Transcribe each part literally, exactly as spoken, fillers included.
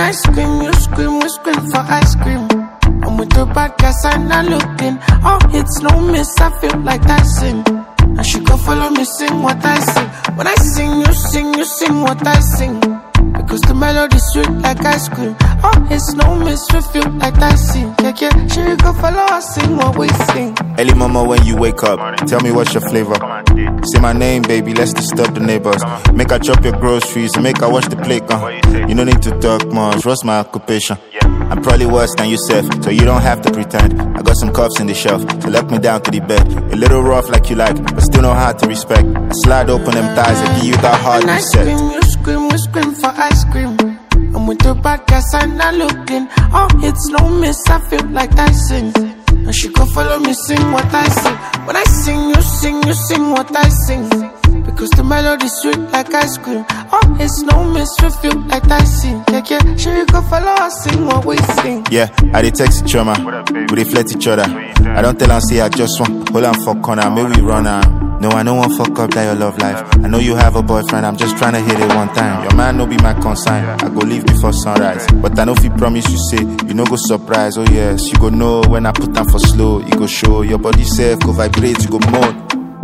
I scream, you scream, we scream for ice cream. I'm with the bad guys and I looked in. Oh, it's no miss, I feel like Tyson. And she go follow me, sing what I sing. When I sing, you sing, you sing what I sing. Because the melody sweet like ice cream. Oh, it's no miss, we feel like Tyson. Yeah, yeah, she go follow us, sing what we sing. Early mama when you wake up, tell me what's your flavor. Say my name, baby, let's disturb the neighbors. Make her chop your groceries, make her wash the plate, uh. You don't need to talk much, what's my occupation? I'm probably worse than yourself, so you don't have to pretend. I got some cuffs in the shelf, so lock me down to the bed. A little rough like you like, but still know how to respect. I slide open them thighs and give you that hard reset. And I scream, you scream, we scream for ice cream. I'm with the bad guys and I looked in. Oh, it's no miss, I feel like Tyson. And she go follow me, sing what I sing. When I sing, you sing, you sing what I sing. Because the melody sweet like ice cream. Oh, it's no miss, we feel like Tyson. Yeah, yeah, she go follow us, sing what we sing. Yeah, I dey text each other, we reflect each other. I don't tell her, say I just want, hold on for corner, maybe we run her. No, I don't want fuck up that your love life. I know you have a boyfriend, I'm just trying to hit it one time. Your man no be my concern, I go leave before sunrise. But I know if you promise you say, you no go surprise. Oh yes, you go know when I put down for slow. You go show, your body self go vibrate, you go moan.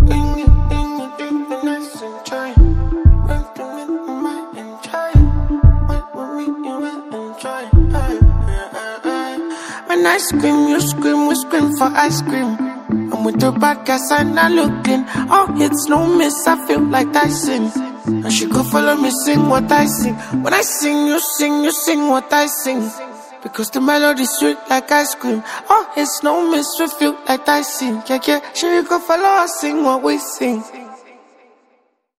When I scream, you scream, we scream for ice cream. I'm with the bad guys and I looked in. Oh, it's no miss, I feel like Tyson. And she go follow me, sing what I sing. When I sing, you sing, you sing what I sing. Because the melody sweet like ice cream. Oh, it's no miss, we feel like Tyson. Yeah, yeah, she go follow us, sing what we sing.